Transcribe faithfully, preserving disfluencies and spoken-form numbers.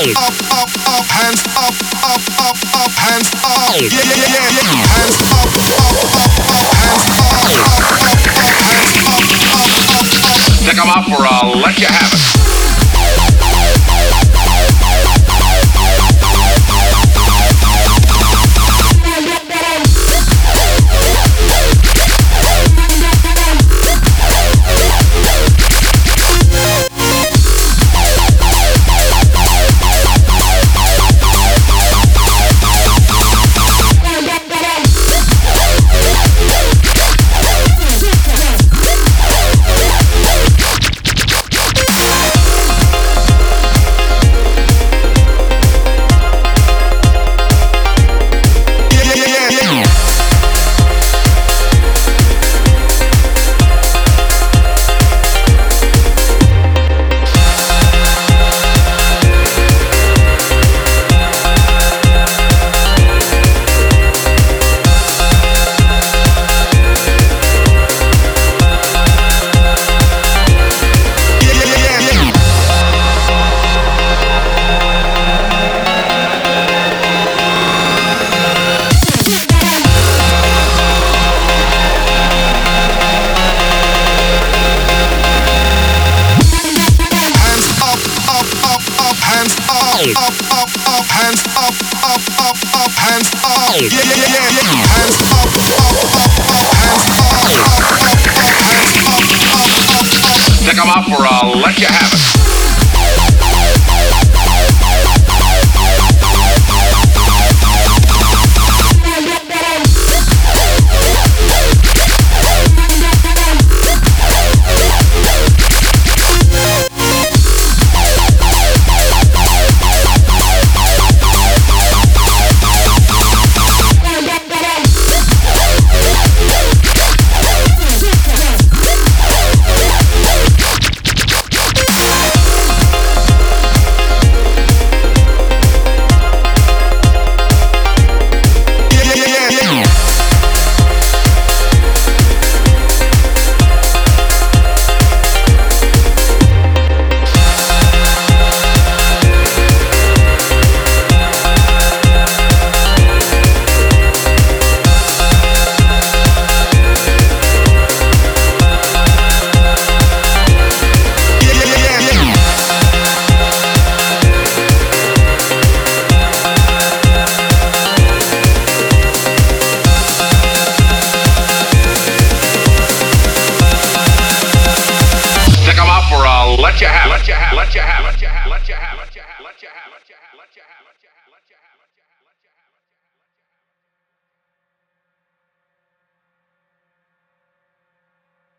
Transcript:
up, up, up, hands up, up, up, up, hands up. Yeah, yeah, yeah, yeah. Hands up, up, up, up, hands up, up, up, up, hands up, up, up, up. Stick 'em up or I'll let you have it. Up, up, up, hands up, up, up, up, hands up. Yeah, yeah, yeah, yeah. Hands up, up, up, up, hands up, up, up, up, hands up, up, up, up. Stick 'em up or I'll let you have it. Let you have it. Let you have it. Let you have it. Let you have it. Let you have it.